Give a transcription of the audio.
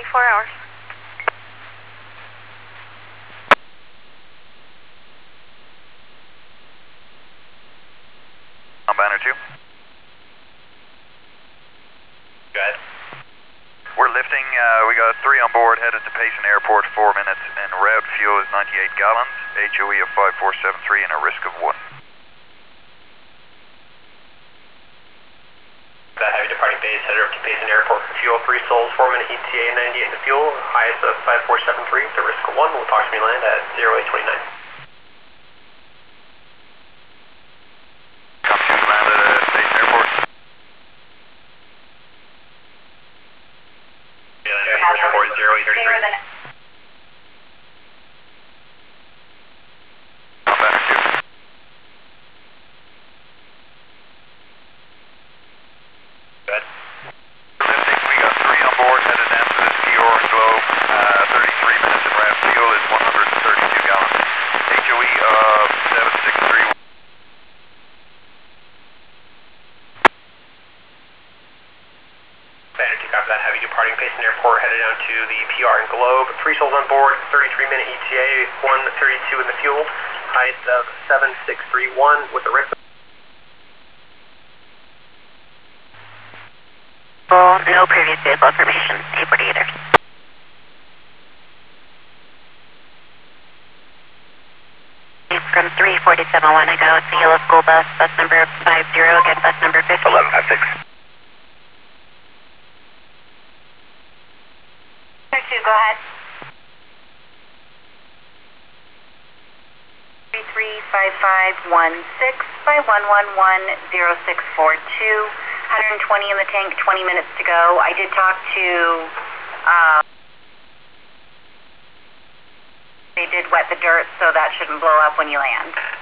24 hours. On Banner 2. Go ahead. We're lifting, we got 3 on board, headed to Payson Airport, 4 minutes, and route fuel is 98 gallons, HOE of 5473 and a risk of 1. That heavy departing base headed over to Payson Airport for fuel, 3 souls, 4 minute ETA, 98 in the fuel, highest of 5473, the risk of 1 will approximately land at 0829. Come to land at Payson Airport. Payson Airport 0833. On Banner 2. Go ahead. We're lifting, we got 3 on board, headed down to the Ski Orange Globe, 33 minutes, and route fuel is 132 gallons, HOE of 763. Banner 2, copy that. Heavy departing Payson Airport, headed down to the PR and Globe. 3 souls on board, 33 minute ETA, 132 in the fuel, highest of 7631 with a risk of No previous vehicle information. T48ers. From 3471 I go. It's a yellow school bus, bus number 50, again bus number 50. 1156. 2, go ahead. 335516 by 1110642. 120 in the tank, 20 minutes to go. I did talk to, they did wet the dirt, so that shouldn't blow up when you land.